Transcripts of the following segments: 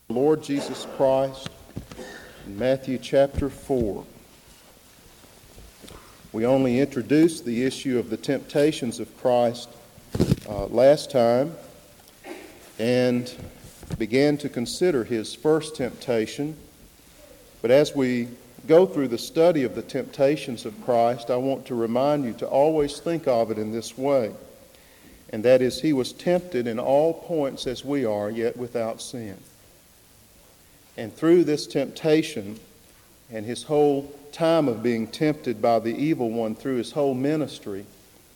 Lord Jesus Christ in Matthew chapter 4. We only introduced the issue of the temptations of Christ last time and began to consider his first temptation. But as we go through the study of the temptations of Christ, I want to remind you to always think of it in this way, and that is, he was tempted in all points as we are, yet without sin. And through this temptation and his whole time of being tempted by the evil one through his whole ministry,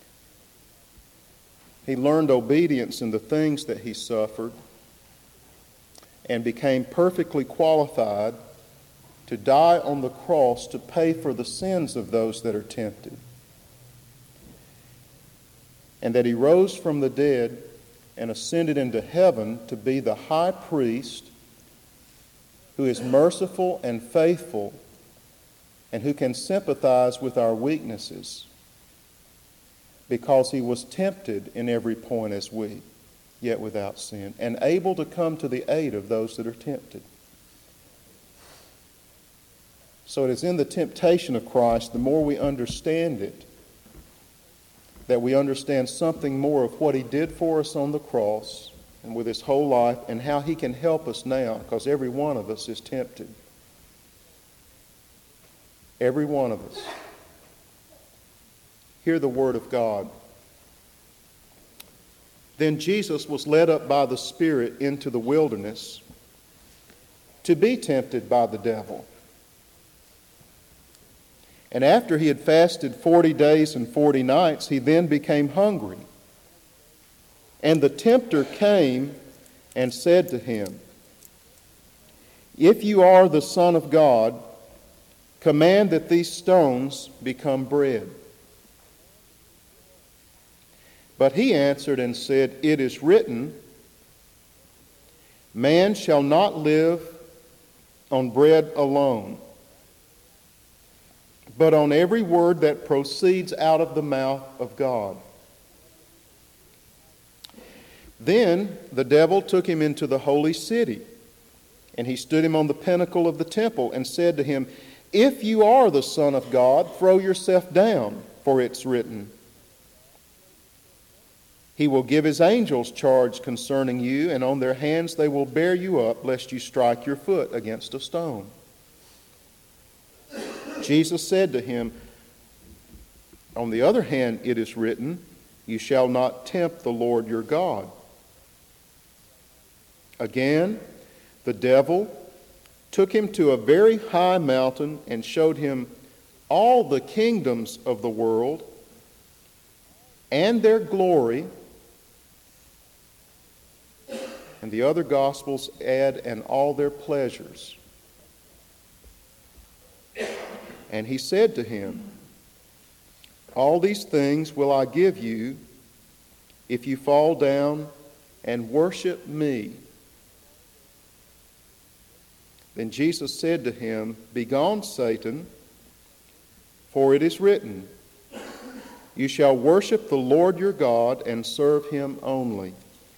he learned obedience in the things that he suffered and became perfectly qualified to die on the cross to pay for the sins of those that are tempted. And that he rose from the dead and ascended into heaven to be the high priest who is merciful and faithful and who can sympathize with our weaknesses, because he was tempted in every point as we, yet without sin, and able to come to the aid of those that are tempted. So it is in the temptation of Christ, the more we understand it, that we understand something more of what he did for us on the cross and with his whole life, and how he can help us now, because every one of us is tempted. Every one of us. Hear the word of God. Then Jesus was led up by the Spirit into the wilderness to be tempted by the devil. And after he had fasted 40 days and 40 nights, he then became hungry. And the tempter came and said to him, "If you are the Son of God, command that these stones become bread." But he answered and said, "It is written, man shall not live on bread alone, but on every word that proceeds out of the mouth of God." Then the devil took him into the holy city, and he stood him on the pinnacle of the temple and said to him, "If you are the Son of God, throw yourself down, for it's written, He will give His angels charge concerning you, and on their hands they will bear you up, lest you strike your foot against a stone." Jesus said to him, "On the other hand, it is written, You shall not tempt the Lord your God." Again, the devil took him to a very high mountain and showed him all the kingdoms of the world and their glory. And the other Gospels add, and all their pleasures. And he said to him, "All these things will I give you if you fall down and worship me." Then Jesus said to him, "Begone, Satan, for it is written, You shall worship the Lord your God and serve him only."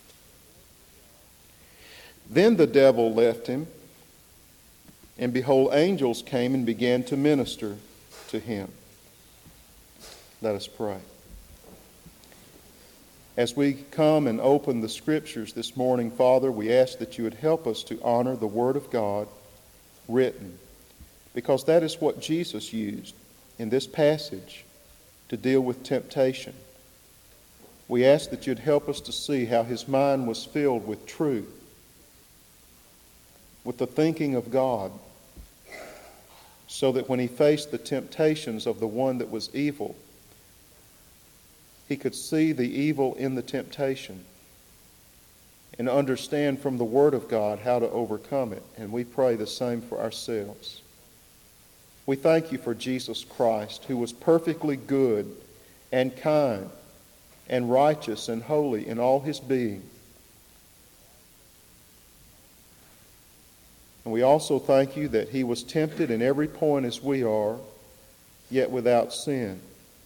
Then the devil left him, and behold, angels came and began to minister to him. Let us pray. As we come and open the Scriptures this morning, Father, we ask that you would help us to honor the Word of God written, because that is what Jesus used in this passage to deal with temptation. We ask that you'd help us to see how his mind was filled with truth, with the thinking of God, so that when he faced the temptations of the one that was evil, he could see the evil in the temptation and understand from the Word of God how to overcome it. And we pray the same for ourselves. We thank you for Jesus Christ, who was perfectly good and kind and righteous and holy in all his being. And we also thank you that he was tempted in every point as we are, yet without sin,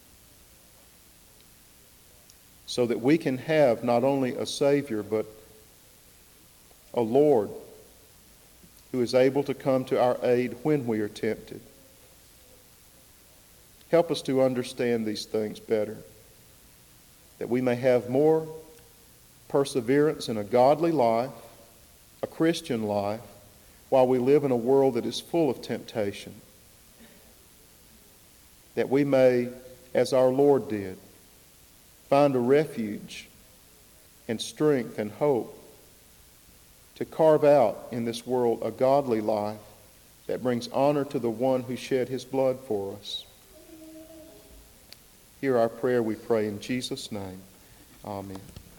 so that we can have not only a Savior, but a Lord who is able to come to our aid when we are tempted. Help us to understand these things better, that we may have more perseverance in a godly life, a Christian life, while we live in a world that is full of temptation. That we may, as our Lord did, find a refuge and strength and hope to carve out in this world a godly life that brings honor to the one who shed his blood for us. Hear our prayer, we pray in Jesus' name. Amen.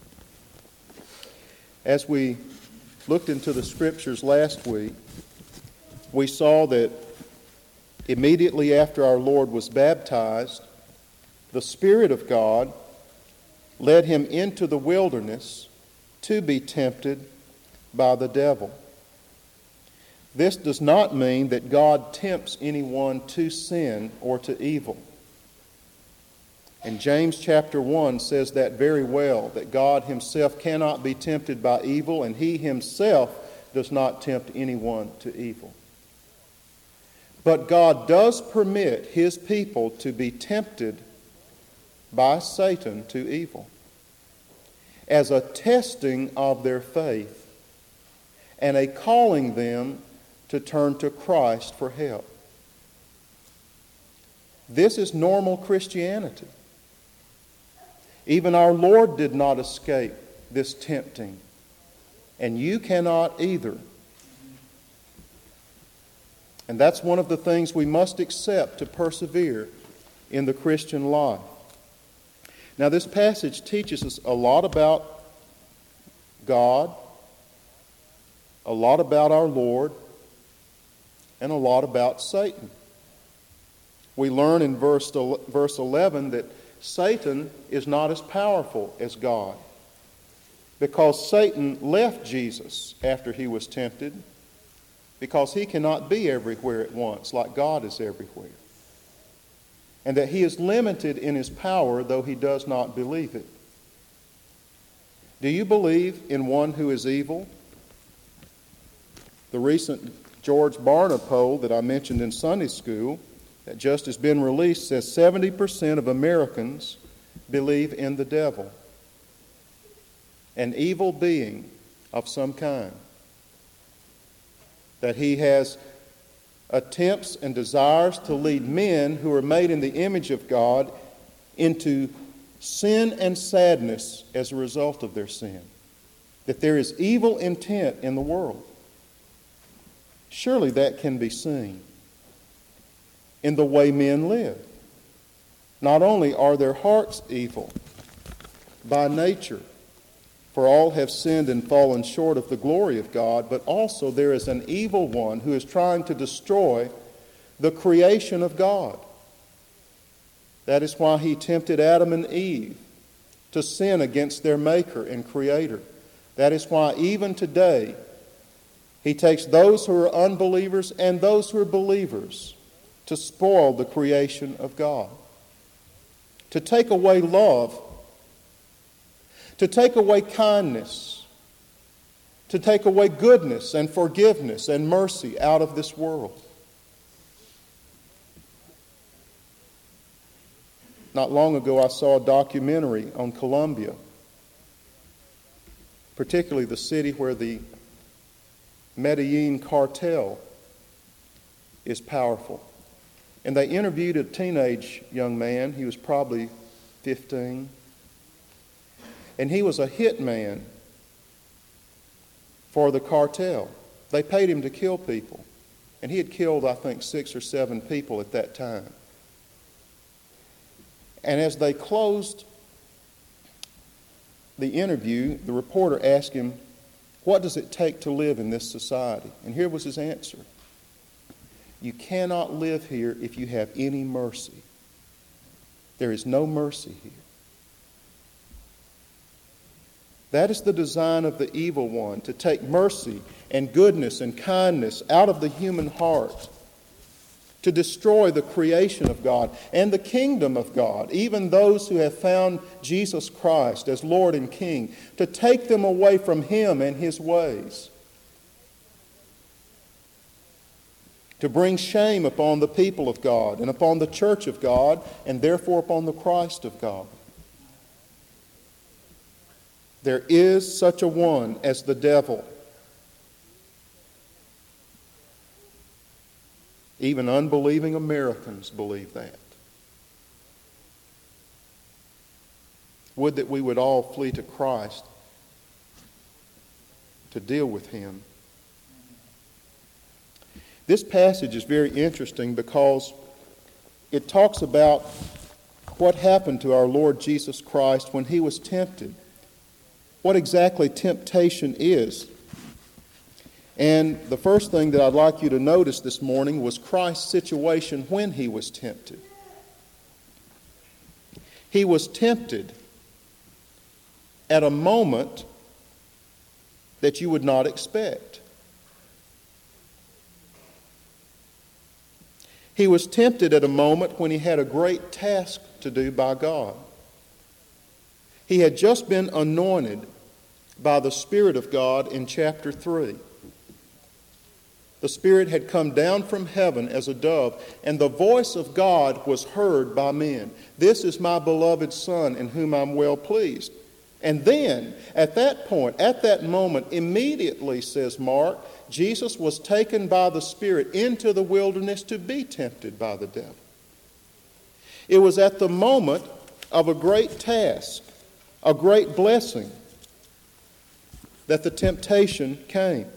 As we looked into the Scriptures last week, we saw that immediately after our Lord was baptized, the Spirit of God led him into the wilderness to be tempted by the devil. This does not mean that God tempts anyone to sin or to evil. And James chapter 1 says that very well, that God himself cannot be tempted by evil, and he himself does not tempt anyone to evil. But God does permit his people to be tempted by Satan to evil as a testing of their faith and a calling them to turn to Christ for help. This is normal Christianity. Even our Lord did not escape this tempting, and you cannot either. And that's one of the things we must accept to persevere in the Christian life. Now, this passage teaches us a lot about God, a lot about our Lord, and a lot about Satan. We learn in verse 11 that Satan is not as powerful as God, because Satan left Jesus after he was tempted, because he cannot be everywhere at once like God is everywhere, and that he is limited in his power, though he does not believe it. Do you believe in one who is evil? The recent George Barna poll that I mentioned in Sunday school that just has been released says 70% of Americans believe in the devil, an evil being of some kind, that he has attempts and desires to lead men who are made in the image of God into sin and sadness as a result of their sin, that there is evil intent in the world. Surely that can be seen in the way men live. Not only are their hearts evil by nature, for all have sinned and fallen short of the glory of God, but also there is an evil one who is trying to destroy the creation of God. That is why he tempted Adam and Eve to sin against their Maker and Creator. That is why even today he takes those who are unbelievers and those who are believers to spoil the creation of God, to take away love, to take away kindness, to take away goodness and forgiveness and mercy out of this world. Not long ago, I saw a documentary on Colombia, particularly the city where the Medellin cartel is powerful. And they interviewed a teenage young man. He was probably 15. And he was a hitman for the cartel. They paid him to kill people. And he had killed, I think, 6 or 7 people at that time. And as they closed the interview, the reporter asked him, "What does it take to live in this society?" And here was his answer: "You cannot live here if you have any mercy. There is no mercy here." That is the design of the evil one, to take mercy and goodness and kindness out of the human heart, to destroy the creation of God and the kingdom of God, even those who have found Jesus Christ as Lord and King, to take them away from Him and His ways. to bring shame upon the people of God and upon the church of God, and therefore upon the Christ of God. There is such a one as the devil. Even unbelieving Americans believe that. Would that we would all flee to Christ to deal with him. This passage is very interesting because it talks about what happened to our Lord Jesus Christ when he was tempted. What exactly temptation is. And the first thing that I'd like you to notice this morning was Christ's situation when he was tempted. He was tempted at a moment that you would not expect. He was tempted at a moment when he had a great task to do by God. He had just been anointed by the Spirit of God in chapter 3. The Spirit had come down from heaven as a dove, and the voice of God was heard by men. This is my beloved Son, in whom I'm well pleased. And then, at that point, at that moment, immediately, says Mark, Jesus was taken by the Spirit into the wilderness to be tempted by the devil. It was at the moment of a great task, a great blessing, that the temptation came.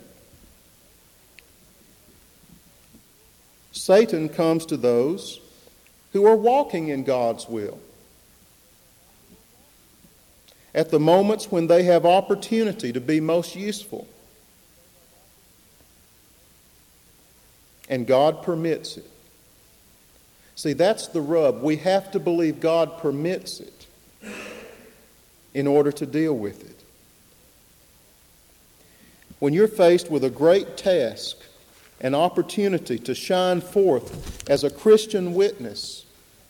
Satan comes to those who are walking in God's will. At the moments when they have opportunity to be most useful. And God permits it. See, that's the rub. We have to believe God permits it in order to deal with it. When you're faced with a great task, an opportunity to shine forth as a Christian witness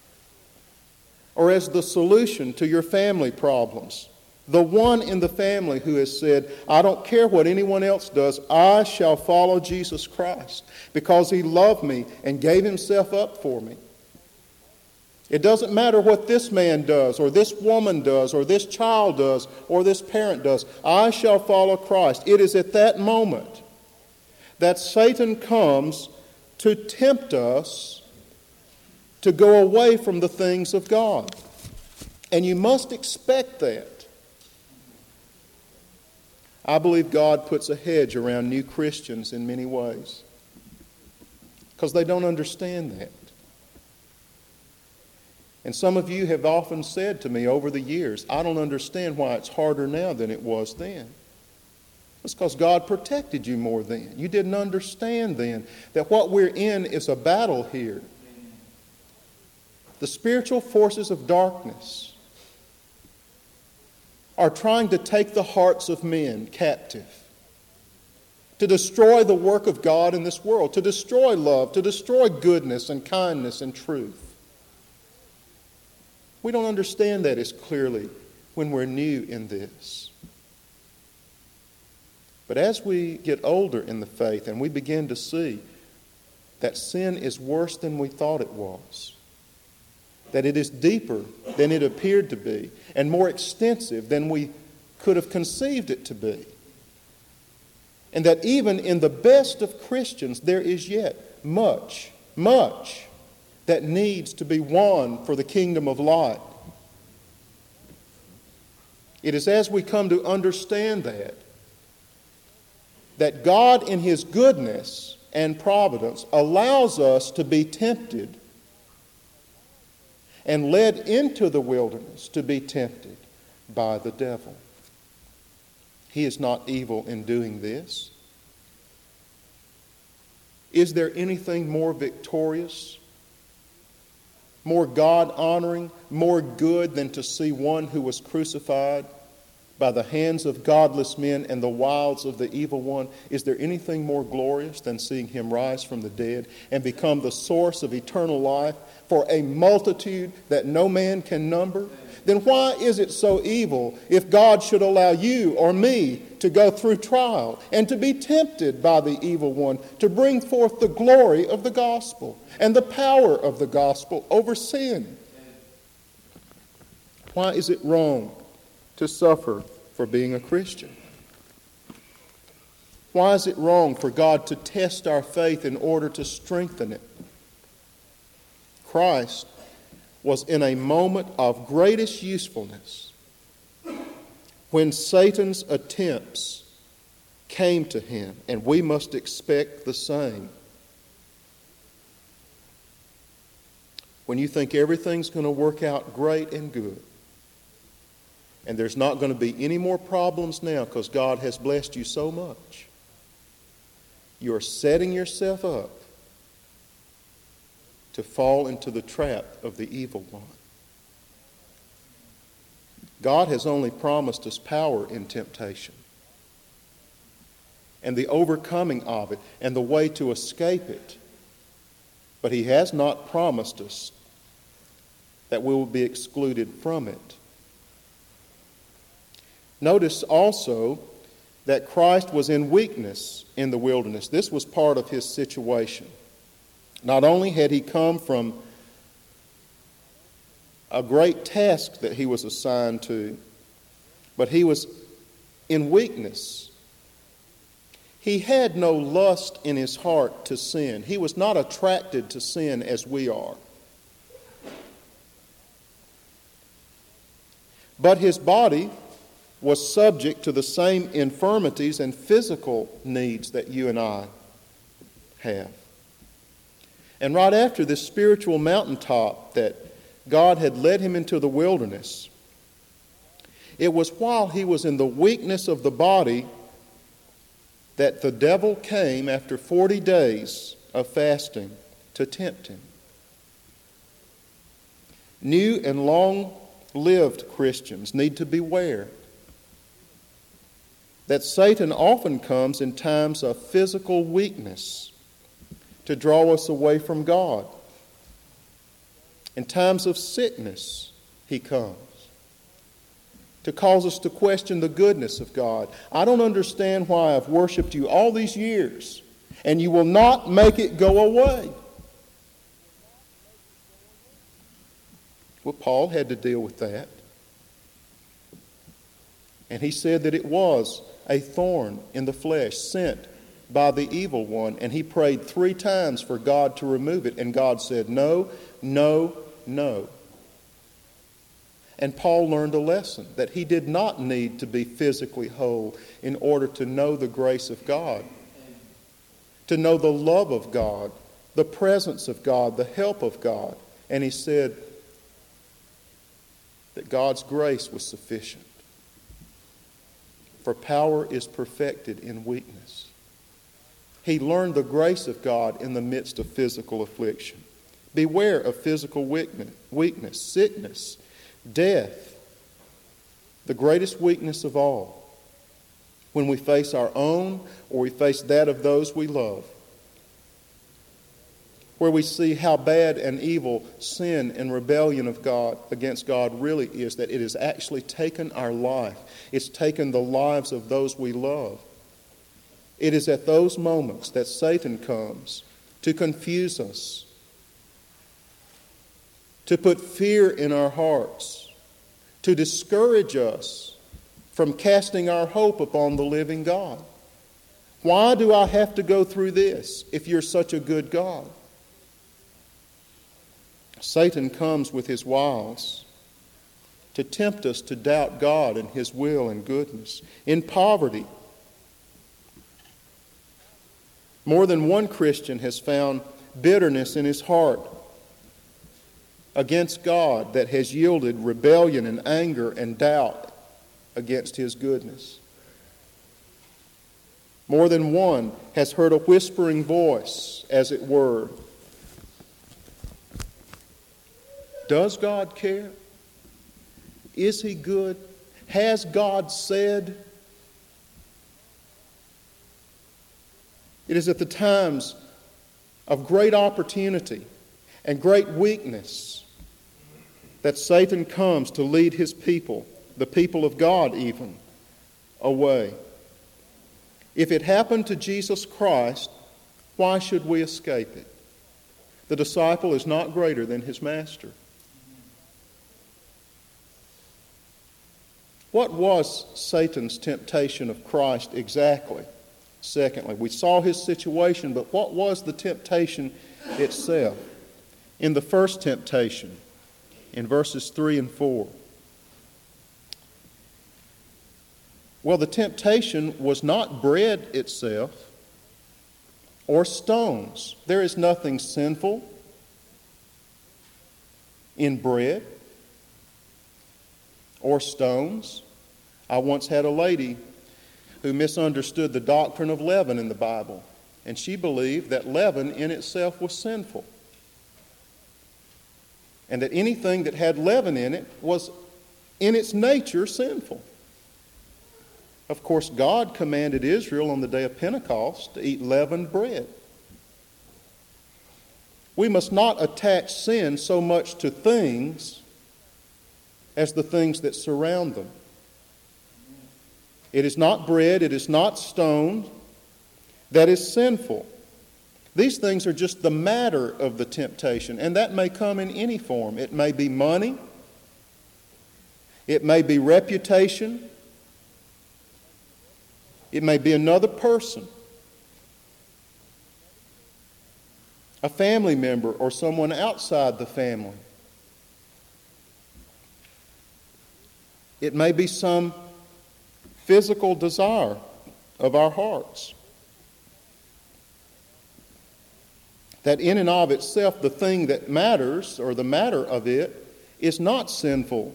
or as the solution to your family problems, the one in the family who has said, I don't care what anyone else does, I shall follow Jesus Christ because he loved me and gave himself up for me. It doesn't matter what this man does or this woman does or this child does or this parent does. I shall follow Christ. It is at that moment that Satan comes to tempt us to go away from the things of God. And you must expect that. I believe God puts a hedge around new Christians in many ways because they don't understand that. And some of you have often said to me over the years, I don't understand why it's harder now than it was then. It's because God protected you more then. You didn't understand then that what we're in is a battle here. The spiritual forces of darkness are trying to take the hearts of men captive, to destroy the work of God in this world, to destroy love, to destroy goodness and kindness and truth. We don't understand that as clearly when we're new in this. But as we get older in the faith and we begin to see that sin is worse than we thought it was, that it is deeper than it appeared to be, and more extensive than we could have conceived it to be, and that even in the best of Christians there is yet much that needs to be won for the kingdom of light. It is as we come to understand that God in his goodness and providence allows us to be tempted and led into the wilderness to be tempted by the devil. He is not evil in doing this. Is there anything more victorious, more God-honoring, more good than to see one who was crucified by the hands of godless men and the wiles of the evil one? Is there anything more glorious than seeing him rise from the dead and become the source of eternal life for a multitude that no man can number? Then why is it so evil if God should allow you or me to go through trial and to be tempted by the evil one to bring forth the glory of the gospel and the power of the gospel over sin. Why is it wrong to suffer for being a Christian? Why is it wrong for God to test our faith in order to strengthen it? Christ was in a moment of greatest usefulness when Satan's attempts came to him, and we must expect the same. When you think everything's going to work out great and good, and there's not going to be any more problems now because God has blessed you so much, you're setting yourself up to fall into the trap of the evil one. God has only promised us power in temptation and the overcoming of it and the way to escape it. But He has not promised us that we will be excluded from it. Notice also that Christ was in weakness in the wilderness. This was part of His situation. Not only had He come from a great task that He was assigned to, but He was in weakness. He had no lust in His heart to sin. He was not attracted to sin as we are. But His body was subject to the same infirmities and physical needs that you and I have. And right after this spiritual mountaintop that God had led him into the wilderness, it was while he was in the weakness of the body that the devil came after 40 days of fasting to tempt him. New and long-lived Christians need to beware that Satan often comes in times of physical weakness to draw us away from God. In times of sickness, he comes to cause us to question the goodness of God. I don't understand why I've worshiped you all these years and you will not make it go away. Well, Paul had to deal with that. And he said that it was a thorn in the flesh sent by the evil one. And he prayed 3 times for God to remove it. And God said, no, no, no. And Paul learned a lesson that he did not need to be physically whole in order to know the grace of God, to know the love of God, the presence of God, the help of God. And he said that God's grace was sufficient. For power is perfected in weakness. He learned the grace of God in the midst of physical affliction. Beware of physical weakness, sickness, death, the greatest weakness of all, when we face our own or we face that of those we love, where we see how bad and evil sin and rebellion of God against God really is, that it has actually taken our life. It's taken the lives of those we love. It is at those moments that Satan comes to confuse us, to put fear in our hearts, to discourage us from casting our hope upon the living God. Why do I have to go through this if you're such a good God? Satan comes with his wiles to tempt us to doubt God and His will and goodness. In poverty, more than one Christian has found bitterness in his heart against God that has yielded rebellion and anger and doubt against His goodness. More than one has heard a whispering voice, as it were. Does God care? Is He good? Has God said? It is at the times of great opportunity and great weakness that Satan comes to lead his people, the people of God even, away. If it happened to Jesus Christ, why should we escape it? The disciple is not greater than his master. What was Satan's temptation of Christ exactly? Secondly, we saw his situation, but what was the temptation itself? In the first temptation, in verses 3 and 4. Well, the temptation was not bread itself or stones. There is nothing sinful in bread or stones. I once had a lady who misunderstood the doctrine of leaven in the Bible, and she believed that leaven in itself was sinful, and that anything that had leaven in it was in its nature sinful. Of course, God commanded Israel on the day of Pentecost to eat leavened bread. We must not attach sin so much to things as the things that surround them. It is not bread, it is not stone that is sinful. These things are just the matter of the temptation, and that may come in any form. It may be money, it may be reputation, it may be another person, a family member, or someone outside the family. It may be some physical desire of our hearts. That in and of itself, the thing that matters, or the matter of it, is not sinful.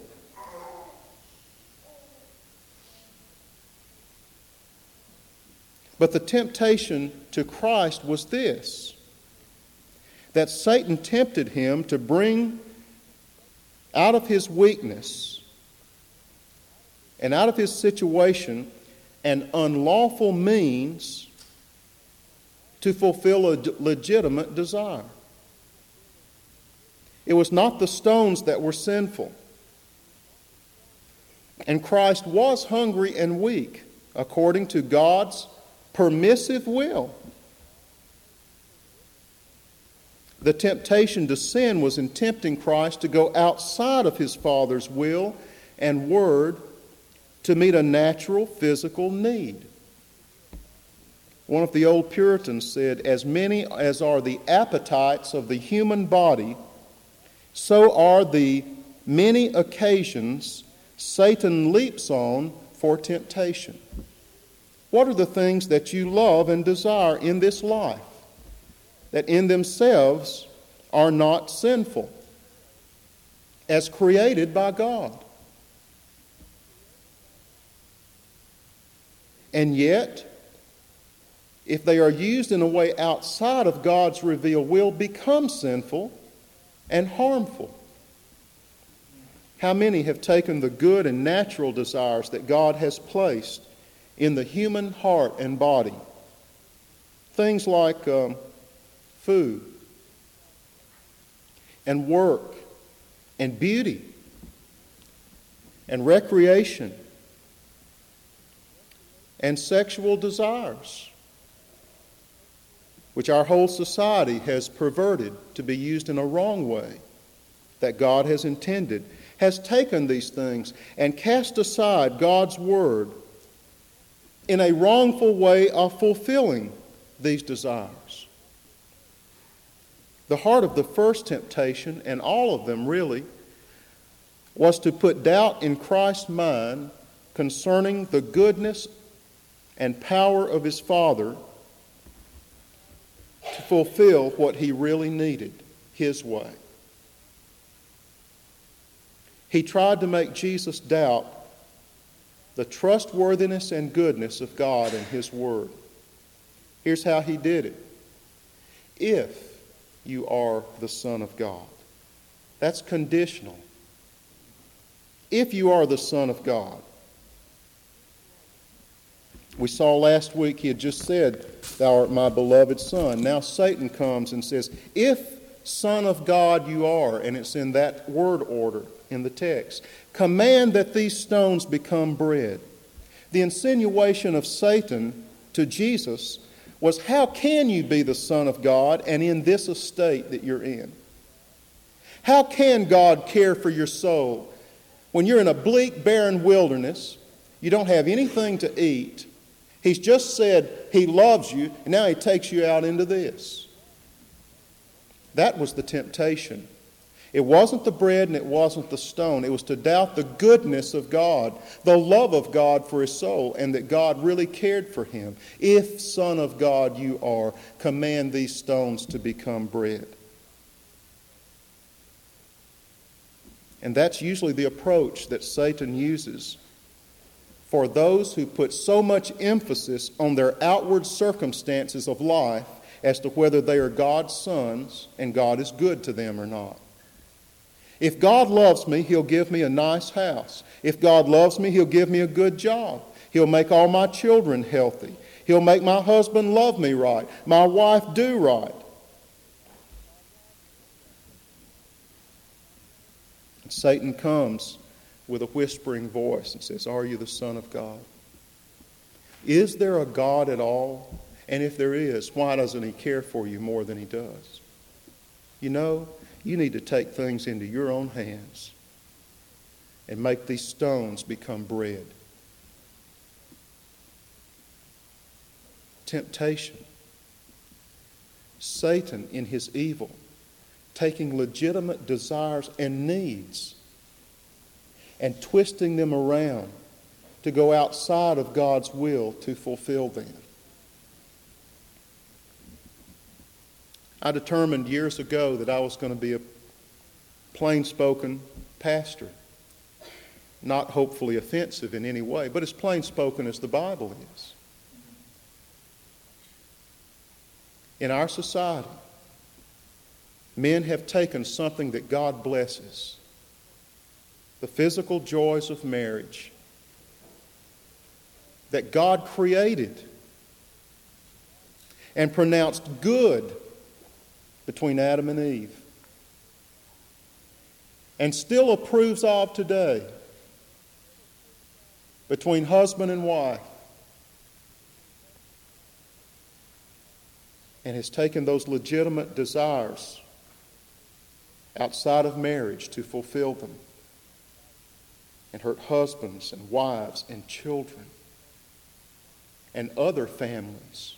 But the temptation to Christ was this, that Satan tempted him to bring out of his weakness and out of his situation an unlawful means to fulfill a legitimate desire. It was not the stones that were sinful. And Christ was hungry and weak according to God's permissive will. The temptation to sin was in tempting Christ to go outside of his Father's will and word to meet a natural physical need. One of the old Puritans said, "As many as are the appetites of the human body, so are the many occasions Satan leaps on for temptation." What are the things that you love and desire in this life that in themselves are not sinful, as created by God? And yet, if they are used in a way outside of God's revealed will, become sinful and harmful. How many have taken the good and natural desires that God has placed in the human heart and body? Things like food and work and beauty and recreation and sexual desires, which our whole society has perverted to be used in a wrong way that God has intended, has taken these things and cast aside God's word in a wrongful way of fulfilling these desires. The heart of the first temptation, and all of them really, was to put doubt in Christ's mind concerning the goodness and power of his Father to fulfill what he really needed, his way. He tried to make Jesus doubt the trustworthiness and goodness of God and his word. Here's how he did it. If you are the Son of God. That's conditional. If you are the Son of God. We saw last week he had just said, "Thou art my beloved Son." Now Satan comes and says, "If Son of God you are," and it's in that word order in the text, "command that these stones become bread." The insinuation of Satan to Jesus was, how can you be the Son of God and in this estate that you're in? How can God care for your soul when you're in a bleak, barren wilderness, you don't have anything to eat, He's just said He loves you, and now He takes you out into this? That was the temptation. It wasn't the bread and it wasn't the stone. It was to doubt the goodness of God, the love of God for his soul, and that God really cared for him. If Son of God you are, command these stones to become bread. And that's usually the approach that Satan uses for those who put so much emphasis on their outward circumstances of life as to whether they are God's sons and God is good to them or not. If God loves me, He'll give me a nice house. If God loves me, He'll give me a good job. He'll make all my children healthy. He'll make my husband love me right, my wife do right. And Satan comes with a whispering voice and says, are you the Son of God? Is there a God at all? And if there is, why doesn't He care for you more than He does? You know, you need to take things into your own hands and make these stones become bread. Temptation. Satan in his evil, taking legitimate desires and needs and twisting them around to go outside of God's will to fulfill them. I determined years ago that I was going to be a plain-spoken pastor. Not hopefully offensive in any way, but as plain-spoken as the Bible is. In our society, men have taken something that God blesses, the physical joys of marriage, that God created, and pronounced good between Adam and Eve, and still approves of today between husband and wife, and has taken those legitimate desires outside of marriage to fulfill them and hurt husbands and wives and children and other families,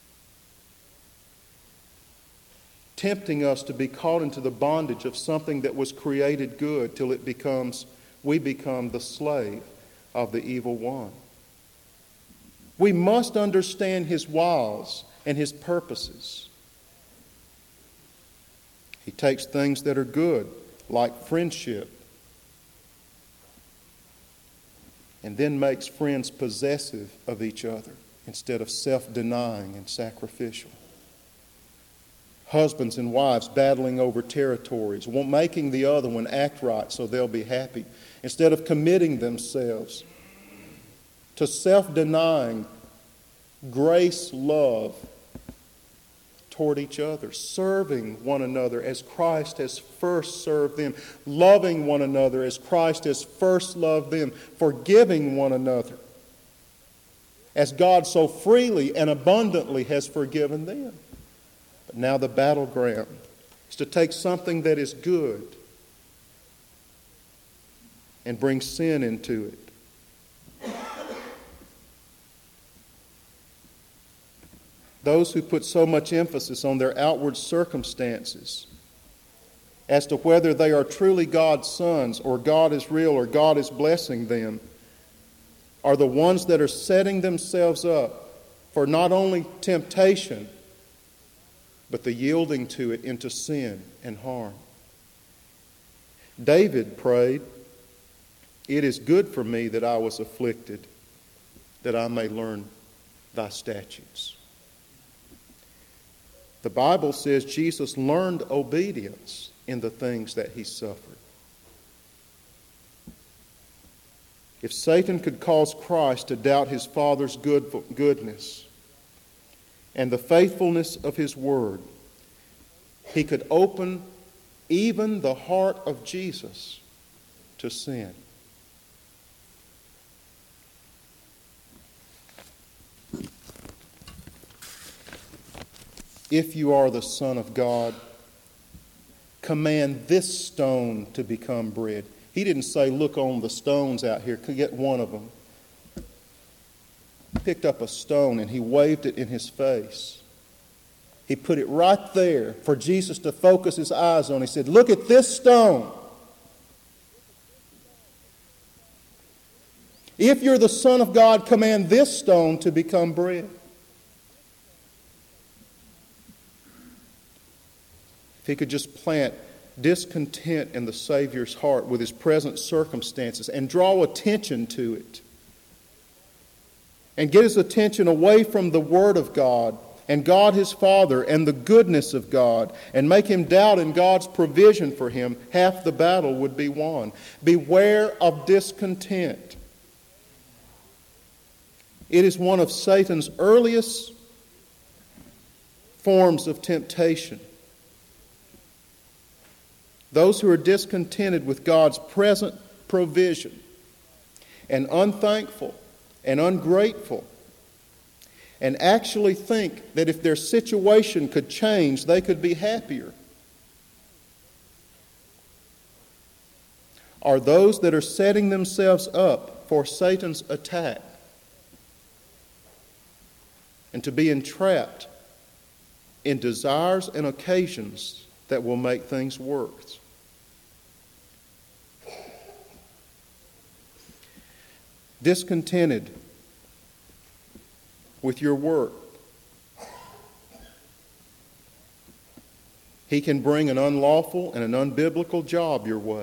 tempting us to be caught into the bondage of something that was created good till we become the slave of the evil one. We must understand his wiles and his purposes. He takes things that are good, like friendship, and then makes friends possessive of each other instead of self-denying and sacrificial. Husbands and wives battling over territories, making the other one act right so they'll be happy, instead of committing themselves to self-denying grace, love toward each other, serving one another as Christ has first served them, loving one another as Christ has first loved them, forgiving one another as God so freely and abundantly has forgiven them. But now the battleground is to take something that is good and bring sin into it. Those who put so much emphasis on their outward circumstances as to whether they are truly God's sons or God is real or God is blessing them are the ones that are setting themselves up for not only temptation, but the yielding to it into sin and harm. David prayed, "It is good for me that I was afflicted, that I may learn thy statutes." The Bible says Jesus learned obedience in the things that he suffered. If Satan could cause Christ to doubt his Father's goodness and the faithfulness of his word, he could open even the heart of Jesus to sin. if you are the Son of God, command this stone to become bread. He didn't say, look on the stones out here, get one of them. He picked up a stone and he waved it in his face. He put it right there for Jesus to focus his eyes on. He said, look at this stone. If you're the Son of God, command this stone to become bread. If he could just plant discontent in the Savior's heart with his present circumstances and draw attention to it, and get his attention away from the Word of God and God his Father and the goodness of God, and make him doubt in God's provision for him, half the battle would be won. Beware of discontent. It is one of Satan's earliest forms of temptation. Those who are discontented with God's present provision and unthankful and ungrateful, and actually think that if their situation could change, they could be happier, are those that are setting themselves up for Satan's attack and to be entrapped in desires and occasions that will make things worse. Discontented with your work. He can bring an unlawful and an unbiblical job your way.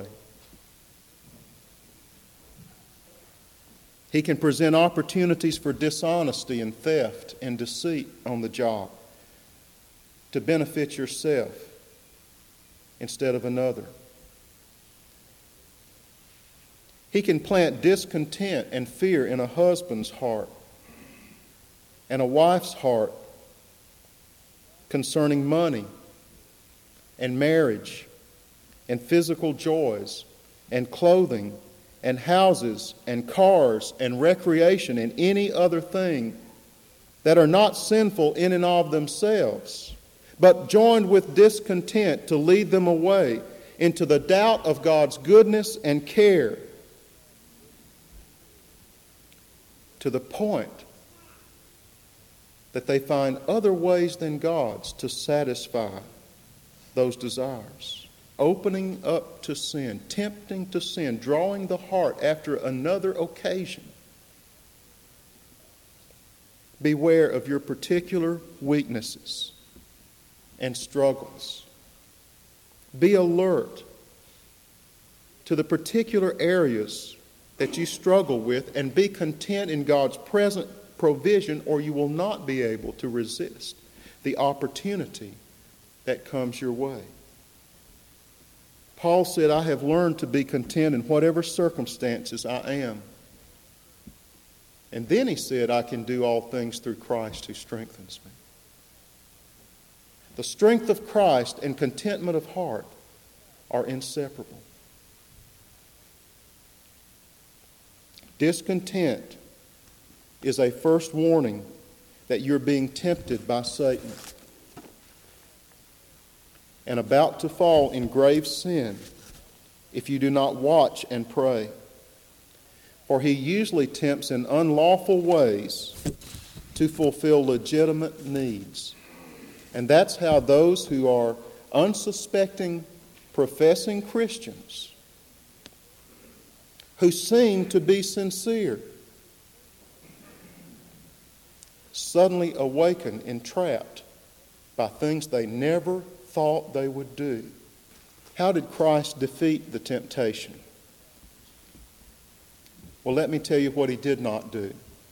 He can present opportunities for dishonesty and theft and deceit on the job to benefit yourself instead of another. He can plant discontent and fear in a husband's heart and a wife's heart concerning money and marriage and physical joys and clothing and houses and cars and recreation and any other thing that are not sinful in and of themselves, but joined with discontent to lead them away into the doubt of God's goodness and care, to the point that they find other ways than God's to satisfy those desires, opening up to sin, tempting to sin, drawing the heart after another occasion. Beware of your particular weaknesses and struggles. Be alert to the particular areas that you struggle with, and be content in God's present provision, or you will not be able to resist the opportunity that comes your way. Paul said, I have learned to be content in whatever circumstances I am. And then he said, I can do all things through Christ who strengthens me. The strength of Christ and contentment of heart are inseparable. Discontent is a first warning that you're being tempted by Satan and about to fall in grave sin if you do not watch and pray. For he usually tempts in unlawful ways to fulfill legitimate needs. And that's how those who are unsuspecting, professing Christians who seem to be sincere suddenly awaken entrapped by things they never thought they would do. How did Christ defeat the temptation? Well, let me tell you what he did not do.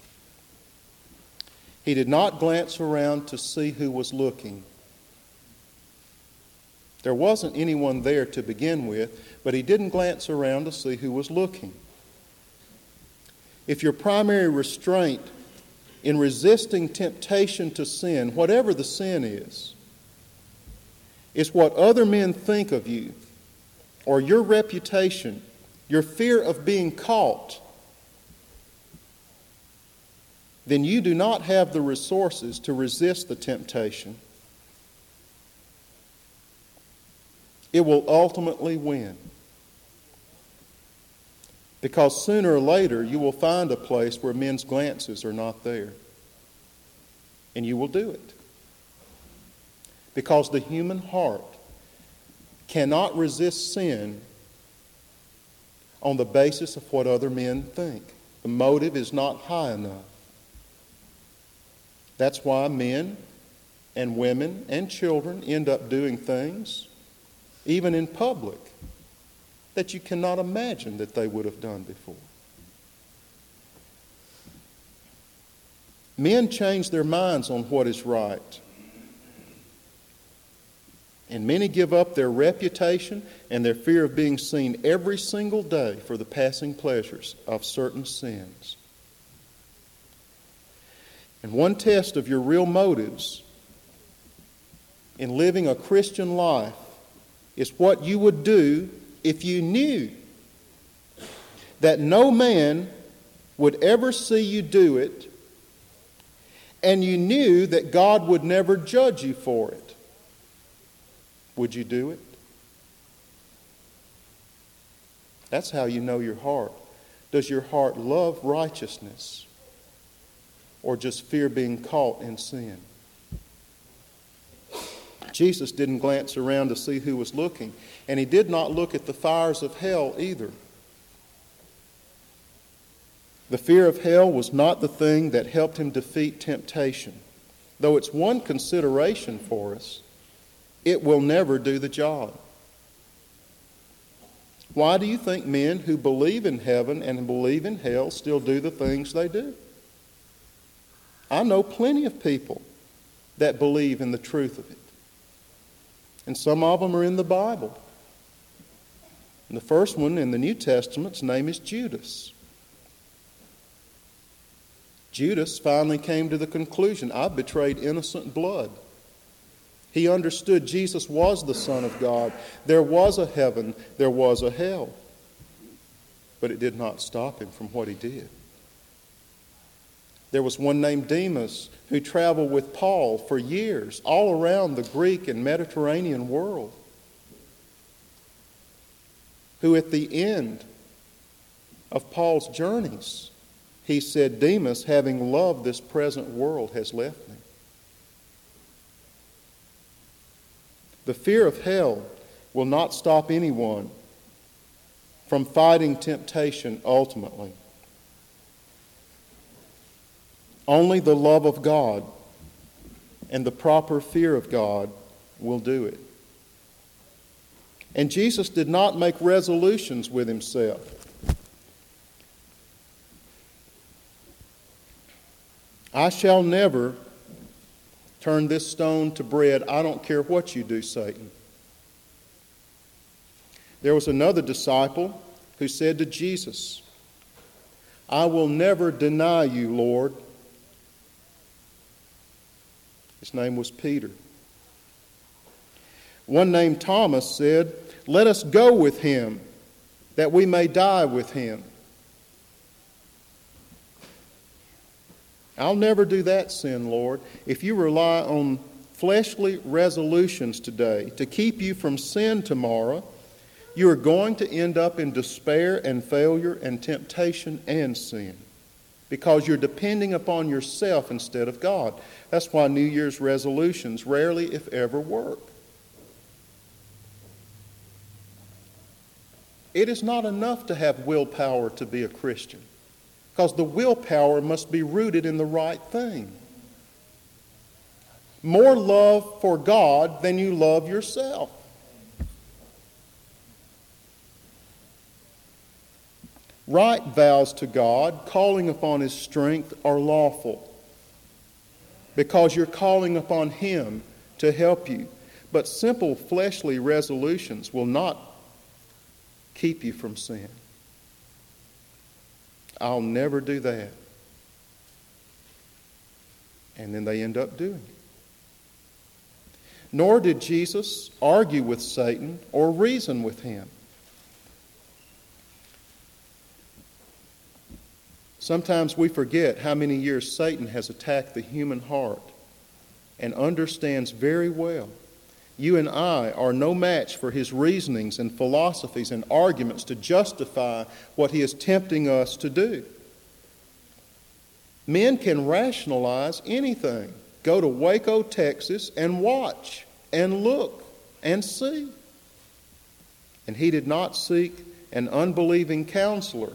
He did not glance around to see who was looking. There wasn't anyone there to begin with, but he didn't glance around to see who was looking. If your primary restraint in resisting temptation to sin, whatever the sin is what other men think of you, or your reputation, your fear of being caught, then you do not have the resources to resist the temptation it will ultimately win. Because sooner or later you will find a place where men's glances are not there. And you will do it. Because the human heart cannot resist sin on the basis of what other men think. The motive is not high enough. That's why men and women and children end up doing things, even in public, that you cannot imagine that they would have done before. Men change their minds on what is right. And many give up their reputation and their fear of being seen every single day for the passing pleasures of certain sins. And one test of your real motives in living a Christian life is what you would do if you knew that no man would ever see you do it, and you knew that God would never judge you for it. Would you do it? That's how you know your heart. Does your heart love righteousness or just fear being caught in sin? Jesus didn't glance around to see who was looking, and he did not look at the fires of hell either. The fear of hell was not the thing that helped him defeat temptation. Though it's one consideration for us, it will never do the job. Why do you think men who believe in heaven and believe in hell still do the things they do? I know plenty of people that believe in the truth of it. And some of them are in the Bible. And the first one in the New Testament's name is Judas. Judas finally came to the conclusion, I've betrayed innocent blood. He understood Jesus was the Son of God. There was a heaven, there was a hell. But it did not stop him from what he did. There was one named Demas who traveled with Paul for years all around the Greek and Mediterranean world, who at the end of Paul's journeys, he said, Demas, having loved this present world, has left me. The fear of hell will not stop anyone from fighting temptation ultimately. Only the love of God and the proper fear of God will do it. And Jesus did not make resolutions with himself. I shall never turn this stone to bread. I don't care what you do, Satan. There was another disciple who said to Jesus, I will never deny you, Lord. His name was Peter. One named Thomas said, let us go with him, that we may die with him. I'll never do that sin, Lord. If you rely on fleshly resolutions today to keep you from sin tomorrow, you are going to end up in despair and failure and temptation and sin because you're depending upon yourself instead of God. That's why New Year's resolutions rarely, if ever, work. It is not enough to have willpower to be a Christian, because the willpower must be rooted in the right thing. More love for God than you love yourself. Right vows to God, calling upon His strength, are lawful because you're calling upon Him to help you. But simple fleshly resolutions will not keep you from sin. I'll never do that. And then they end up doing it. Nor did Jesus argue with Satan or reason with him. Sometimes we forget how many years Satan has attacked the human heart and understands very well You and I are no match for his reasonings and philosophies and arguments to justify what he is tempting us to do. Men can rationalize anything. Go to Waco, Texas, and watch and look and see. And he did not seek an unbelieving counselor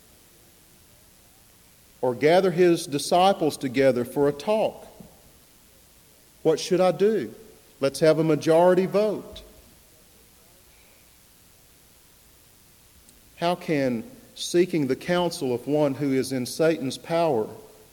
or gather his disciples together for a talk. What should I do? Let's have a majority vote. How can seeking the counsel of one who is in Satan's power,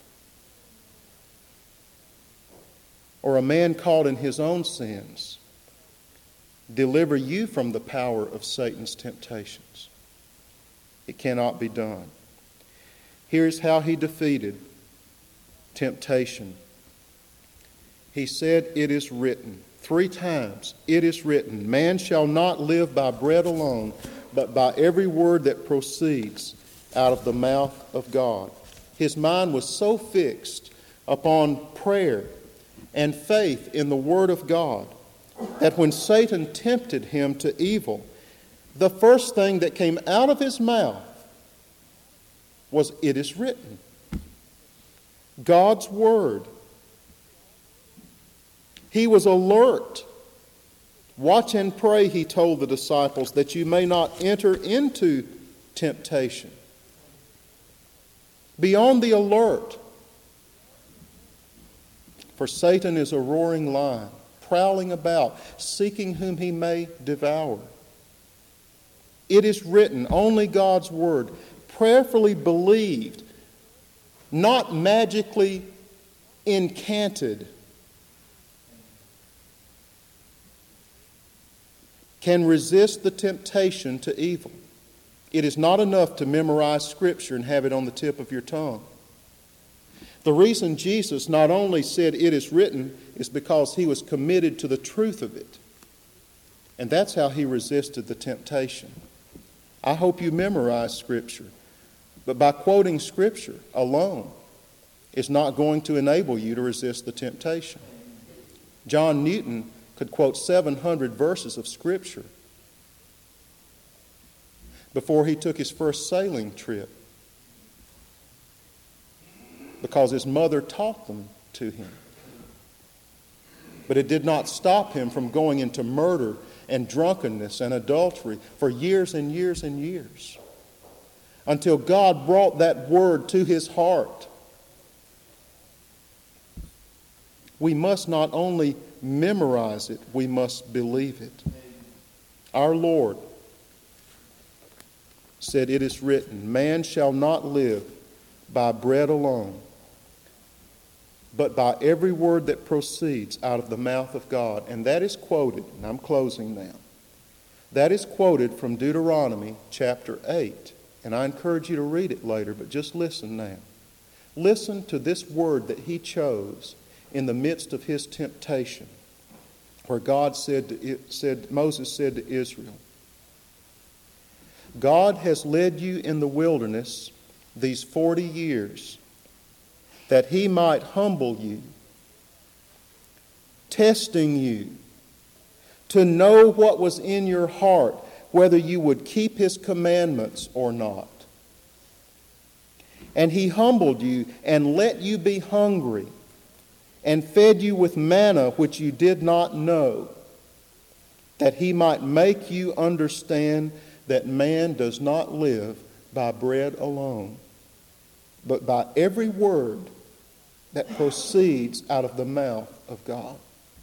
or a man caught in his own sins, deliver you from the power of Satan's temptations? It cannot be done. Here's how he defeated temptation. He said, "It is written." 3 times, "It is written, man shall not live by bread alone, but by every word that proceeds out of the mouth of God." His mind was so fixed upon prayer and faith in the Word of God that when Satan tempted him to evil, the first thing that came out of his mouth was, "It is written." God's Word. He was alert. Watch and pray, he told the disciples, that you may not enter into temptation. Be on the alert. For Satan is a roaring lion, prowling about, seeking whom he may devour. It is written, only God's Word, prayerfully believed, not magically incanted, can resist the temptation to evil. It is not enough to memorize Scripture and have it on the tip of your tongue. The reason Jesus not only said "it is written" is because he was committed to the truth of it. And that's how he resisted the temptation. I hope you memorize Scripture. But by quoting Scripture alone is not going to enable you to resist the temptation. John Newton could quote 700 verses of Scripture before he took his first sailing trip, because his mother taught them to him. But it did not stop him from going into murder and drunkenness and adultery for years and years and years, until God brought that word to his heart. We must not only memorize it, we must believe it. Our Lord said, "It is written, man shall not live by bread alone, but by every word that proceeds out of the mouth of God." And that is quoted, and I'm closing now. That is quoted from Deuteronomy chapter 8. And I encourage you to read it later, but just listen now. Listen to this word that he chose in the midst of his temptation, where Moses said to Israel, "God has led you in the wilderness these 40 years, that he might humble you, testing you, to know what was in your heart, whether you would keep his commandments or not. And he humbled you and let you be hungry, and fed you with manna which you did not know, that he might make you understand that man does not live by bread alone, but by every word that proceeds out of the mouth of God."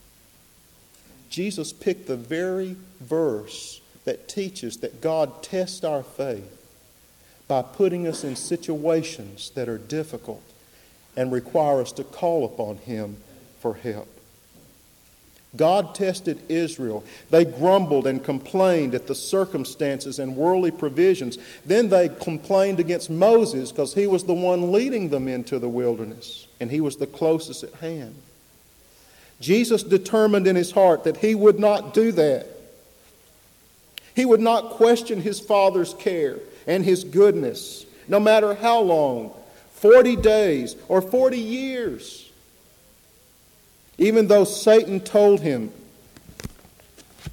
Jesus picked the very verse that teaches that God tests our faith by putting us in situations that are difficult and require us to call upon him for help. God tested Israel. They grumbled and complained at the circumstances and worldly provisions. Then they complained against Moses because he was the one leading them into the wilderness, and he was the closest at hand. Jesus determined in his heart that he would not do that. He would not question his Father's care and his goodness, no matter how long, 40 days or 40 years. Even though Satan told him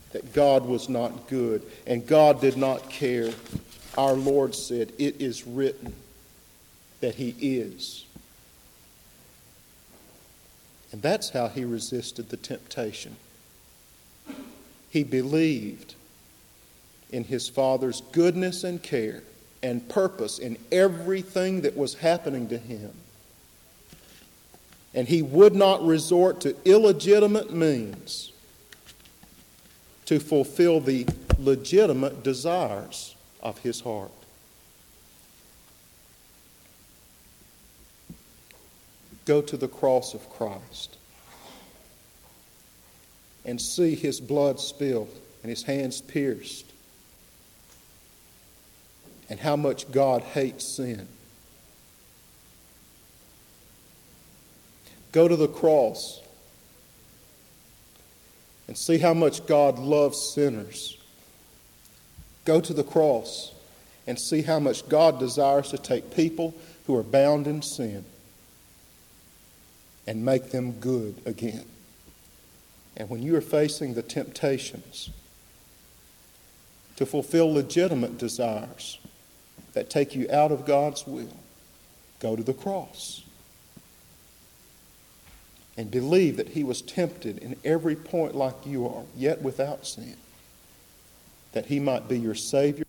that God was not good and God did not care, our Lord said, "It is written that He is." And that's how He resisted the temptation. He believed in His Father's goodness and care and purpose in everything that was happening to Him. And He would not resort to illegitimate means to fulfill the legitimate desires of His heart. Go to the cross of Christ and see His blood spilled and His hands pierced, and how much God hates sin. Go to the cross and see how much God loves sinners. Go to the cross and see how much God desires to take people who are bound in sin and make them good again. And when you are facing the temptations to fulfill legitimate desires that take you out of God's will, go to the cross and believe that He was tempted in every point like you are, yet without sin, that He might be your Savior